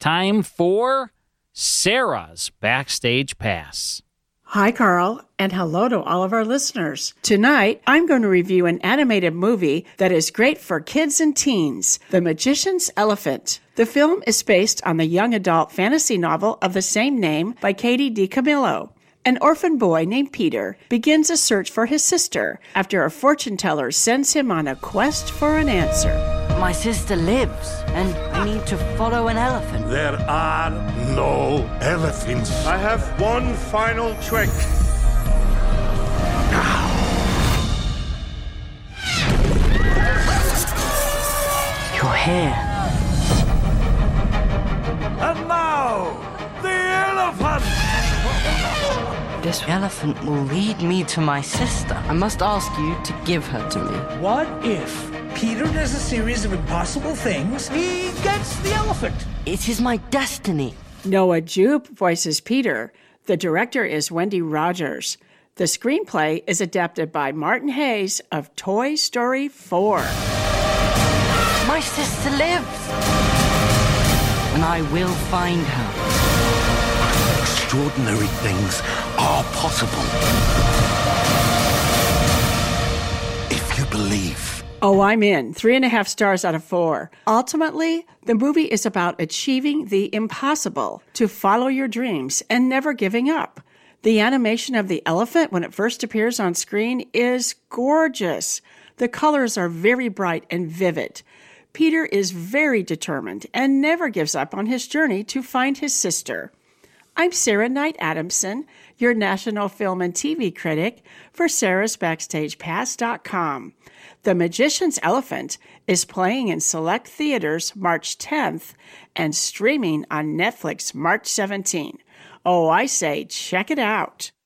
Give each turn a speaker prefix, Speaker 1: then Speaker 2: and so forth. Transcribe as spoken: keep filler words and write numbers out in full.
Speaker 1: Time for Sarah's Backstage Pass.
Speaker 2: Hi, Carl, and hello to all of our listeners. Tonight, I'm going to review an animated movie that is great for kids and teens, The Magician's Elephant. The film is based on the young adult fantasy novel of the same name by Katie DiCamillo. An orphan boy named Peter begins a search for his sister after a fortune teller sends him on a quest for an answer.
Speaker 3: My sister lives, and I need to follow an elephant.
Speaker 4: There are no elephants.
Speaker 5: I have one final trick.
Speaker 3: You're here.
Speaker 4: And now, the elephant!
Speaker 3: This elephant will lead me to my sister. I must ask you to give her to me.
Speaker 6: What if Peter does a series of impossible things? He gets the elephant.
Speaker 3: It is my destiny.
Speaker 2: Noah Jupe voices Peter. The director is Wendy Rogers. The screenplay is adapted by Martin Hayes of Toy Story four.
Speaker 3: My sister lives, and I will find her.
Speaker 4: Extraordinary things are possible. If you believe.
Speaker 2: Oh, I'm in. Three and a half stars out of four. Ultimately, the movie is about achieving the impossible, to follow your dreams and never giving up. The animation of the elephant when it first appears on screen is gorgeous. The colors are very bright and vivid. Peter is very determined and never gives up on his journey to find his sister. I'm Sarah Knight Adamson, your national film and T V critic for sarahs backstage pass dot com. The Magician's Elephant is playing in select theaters March tenth and streaming on Netflix March seventeenth. Oh, I say check it out.